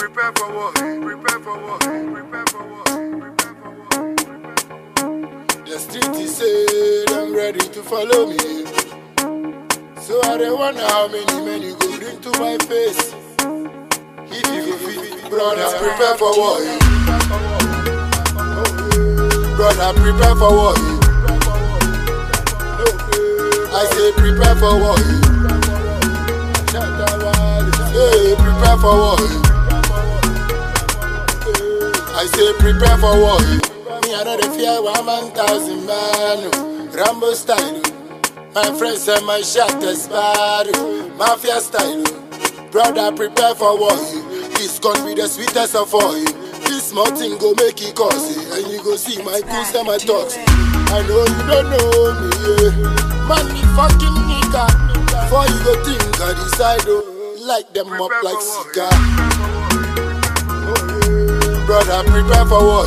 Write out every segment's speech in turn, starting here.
Prepare for war. Prepare for war. Prepare for war. Prepare for war. The street is said I'm ready to follow me. So I don't wonder how many men you go bring to my face. If you fit, brother, prepare for war. Brother, prepare for war. I say prepare for war. Hey, prepare for war. I say prepare for war. Me I know the fear 1,000 man. Rambo style. My friends say my shot is bad. Mafia style. Brother, prepare for war. This gon' be the sweetest of all. This small thing go make it cause. And you go see my goose and my talks. I know you don't know me, yeah. Man, me fucking nigga. Before you go think I decide, oh, light them up like cigar. Brother, prepare for war.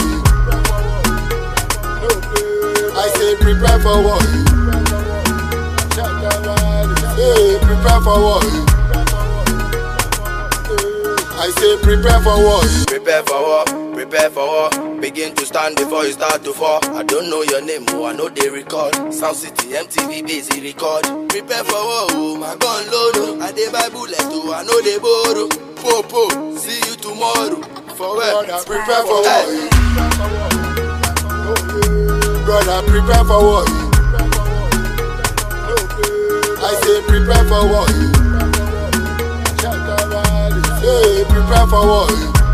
I say prepare for war. Hey, prepare for war. I say prepare for war. Prepare for war, prepare for war. Begin to stand before you start to fall. I don't know your name, oh, I know they record. Sound City, MTV, busy record. Prepare for war, oh, my gun load, oh. I dey buy bullet, oh, I know they borrow. Po, see you tomorrow. For where? Brother, prepare for war. Brother, prepare for war. I say prepare for war. Hey, prepare for war.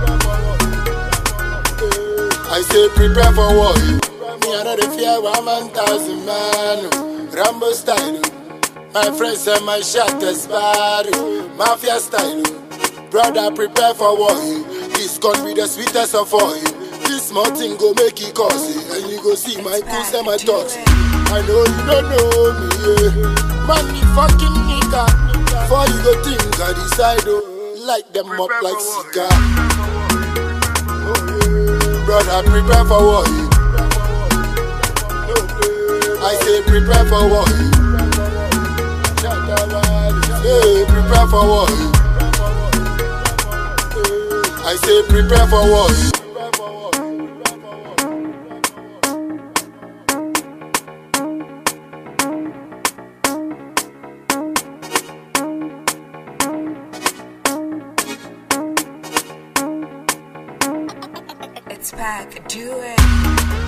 I say prepare for war. Me I know the fear 1,000 man. Rambo style. My friends say my shot is bad. Mafia style. Brother, prepare for war. This gon' be the sweetest of all. This small thing go make it cause. And you go see my goose and my talks. I know you don't know me, yeah. Man, me fucking nigga. Before you go think I decide, oh, light them up like cigar. Brother, prepare for war. I say prepare for war. Hey, prepare for war. I say prepare for war. It's back, do it.